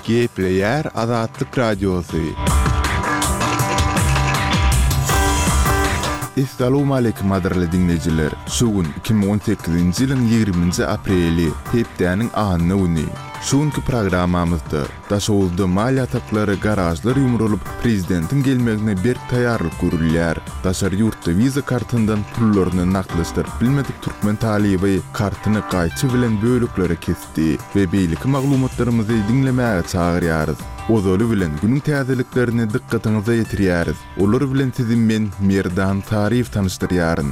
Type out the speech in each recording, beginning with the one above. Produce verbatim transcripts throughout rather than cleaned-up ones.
Gepleyer Azatlyk Radiosu. Assalamu alaykum madraly dinleyijiler. Şugun iki bin on sekizinji ýylyň ýigriminji apreli hepdäniň agyny güni. Şuňky programmamyzda daşowuzda mal ýataklary garajlar ýumrulup prezidentiň gelmegine bir taýýarlyk görülýär. Daşary ýurtda viza kartyndan pullaryny naklaşdyryp bilmedik türkmen talibi kartyny gaýçy bilen bölüklere kesdi we beýleki maglumatlarymyzy dinlemäge çagyrýarys. Ozaly bilen günüň täzeliklerini dikkatiňize ýetirýäris. Olar bilen sizin men Merdan Tarif tanışdyrýaryn.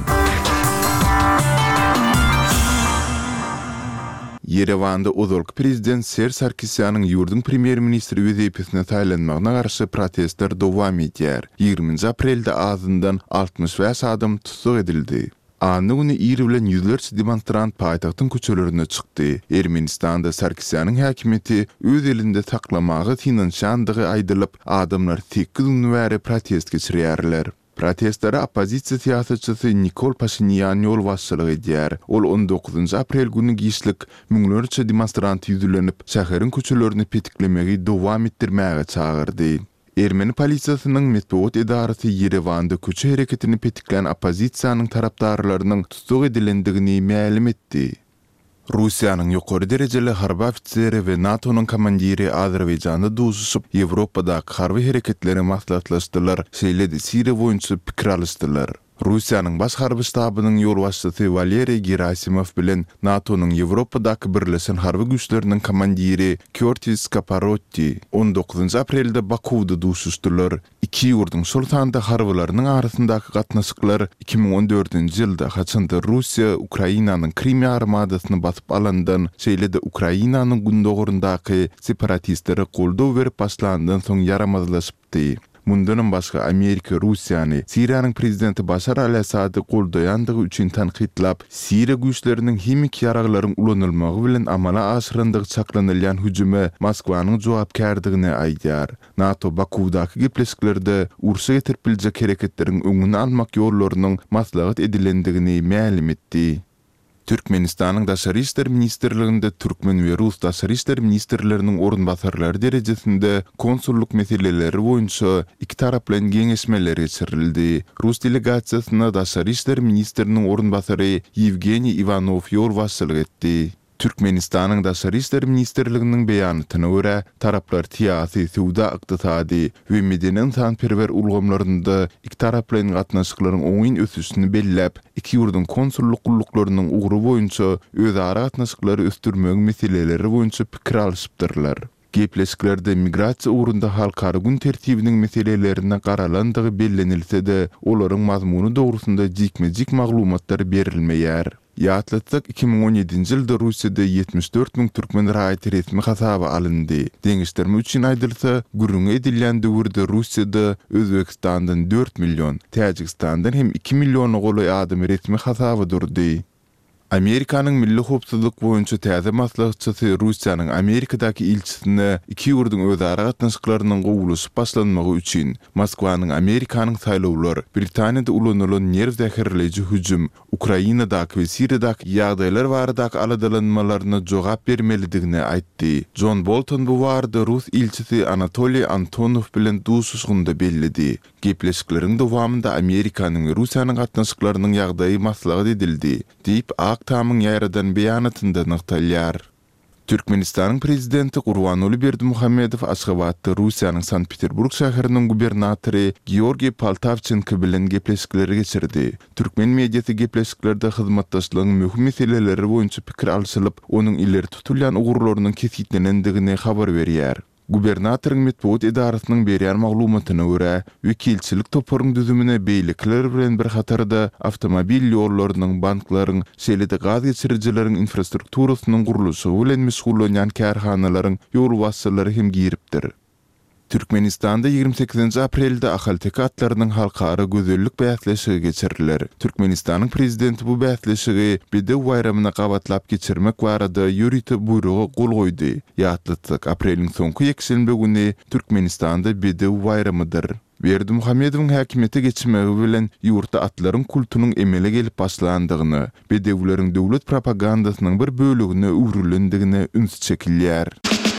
Yerewanda ozalky prezident Ser Sarkisyanyň ýurdun premier ministri wezipetine taýlanmagyna garşy protestler dowam edýär. ýygrimiňji aprelde azyndan altymyş beş adam tutuk edildi. Anny güni ýeri bilen ýüzlerçe demonstrant paýtagtyň köçelerine çykdy. Ermenistanda Sarkisyanyň häkimeti öz elinde saklamagy tinanşandygy aýdylyp, adamlar sekiz gün bäri protest geçirýärler. Protestlere opozisiýa siýasatçysy Nikol Pashinyan ýol başçylyk edýär. Ol on dokuzunji aprel güni giýişlik müňlerçe demonstrant ýüzlenip, şäheriň köçelerini petiklemegi dowam etdirmäge çagyrdy. Ermeni polisiýasynyň metbuat edarasy Yerewanda köçe hereketini petikleyen opozisiýanyň tarapdarlarynyň tutuk edilendigini ma'lum etdi. Russiýanyň ýokary derejeli harby ofiseri we NATO'nyň komandiri Azerbaýjanda duşuşyp Ýewropadaky harby hereketleri maslahatlaşdylar, şeýledi Siriýa boýunça pikir alışdylar. Russiýanyň baş harby ştabynyň ýol başçysy Valeriy Gerasimow bilen NATO'nyň Ýewropadaky birleşen harby güýçleriniň komandiri Curtis Caparotti on dokuzunji aprelde Bakuwda duşuşdylar. Iki ýurduň şol sanda harbylarynyň arasyndaky gatnaşyklar iki bin on dördünji ýylda haçanda Russiýa Ukrainanyň Krim armadasyny basyp alandan şeýlede Ukrainanyň gündogurundaky separatistlere goldaw berip başlandan soň yaramazlaşypdy. Mundan başga Amerika Russiýany Siriýanyň prezidenti Başar al-Assady goldaýandygy üçin tanqidlap, Siriýa güýçleriniň hemik ýaraglaryň ulanylmagy bilen amala aşyrandygy çaklanylýan hüjüme Moskwanyň jogapkärdigine aýdýar. NATO Bakuwdaky gepleşiklerde urşa getirpiljek hereketleriň öňüni almak ýollarynyň maslahat edilendigini ma'lum etdi. Türkmenistanyň daşary işler ministrliginde türkmen we rus daşary işler ministrleriniň orunbasarlary derejesinde konsulluk meseleleri boýunça iki tarap bilen geňeşmeler geçirildi. Rus delegasiýasyna daşary işler ministriniň orunbasary Yevgeniy Ivanov ýol başçylyk etdi. Türkmenistanyň daşary işler ministrliginiň beýanatyna görä, taraplar tiýasy, suwda, ykdysady we medeni insanperwer ulgamlarynda iki tarap bilen gatnaşyklaryň oňyn ösüşini belläp, iki ýurdun konsulluk gulluklarının ugry boýunça özara gatnaşyklary östürmek meseleleri boýunça pikir alışypdyrlar. Gepleşiklerde migrasiýa ugrunda halkara gün tertibiniň meselelerine garalandygy bellenilse-de, olaryň mazmuny dogrusunda jikme-jik maglumatlar berilmeýär. Ýatlatsak iki bin on ýedinji ýylda Russiýada ýetmiş dört bin türkmen raýaty resmi hasaba alyndy. Deňişdirme üçin aýdylsa, gürrüňe edilýän döwürde Russiýada Özbekistandan dört milyon, Täjikistandan hem iki milyon goly adam resmi hasaba durdy. Amerikanyň milli howpsuzlyk boýunça täze maslahatçysy Russiýanyň Amerikadaky ilçisine iki ýurdun özara gatnaşyklarynyň gowulyşyp başlanmagy üçin Moskwanyň Amerikanyň saýlawlar, Britaniýada ulanylan nerw zäherleýiji hüjüm, Ukrainadaky we Siriýadaky ýagdaýlar baradaky aladalanmalaryna jogap bermelidigini aýtdy. John Bolton bu barada Rus ilçisi Anatoly Antonov bilen duşuşgynda bellidi. Gepleşikleriň dowamında Amerikanyň we Russiýanyň gatnaşyklarynyň ýagdaýy maslahat edildi, diýip Aktamyň ýaradan beýanatynda nykdalýar. Türkmenistanyň prezidenti Gurbanuly Berdimuhammedow Aşgabatda Russiýanyň Sankt-Peterburg şäheriniň gubernatory Georgiy Paltavchenko bilen gepleşikleri geçirdi. Türkmen mediýasy gepleşiklerde hyzmatdaşlygyň möhüm meseleleri boýunça pikir alşylyp, onuň ileri tutulýan ugurlarynyň kesitlenendigini habar berýär. Gubernatoriň metbuat edarasynyň berýän maglumatyna görä, wekilçilik toparyň düzümine beýlikler bilen bir hatarda awtomobil ýollarynyň, banklaryň, şeýlede gaz geçirijileriň infrastrukturasynyň gurulşy bilen meşgullanýan kärhanalaryň ýol başçylary hem giripdir. Türkmenistanda ýygrimi sekizinji aprelde ahalteki atlarynyň halkara gözellik bäsleşigi geçiriler. Türkmenistanyň prezidenti bu bäsleşigi Bedew bayramyna gabatlap geçirmek barada ýürütip buyrugy gol goýdy. Ýatlatsak apreliň soňky ýekşembe güni Türkmenistanda Bedew bayramydyr. Berdimuhammedowyň häkimeti geçmegi bilen ýurtda atlaryň kultunyň emele gelip başlandygyny, Bedewleriň döwlet propagandasynyň bir bölügine uwrulendigine üns çekilýär.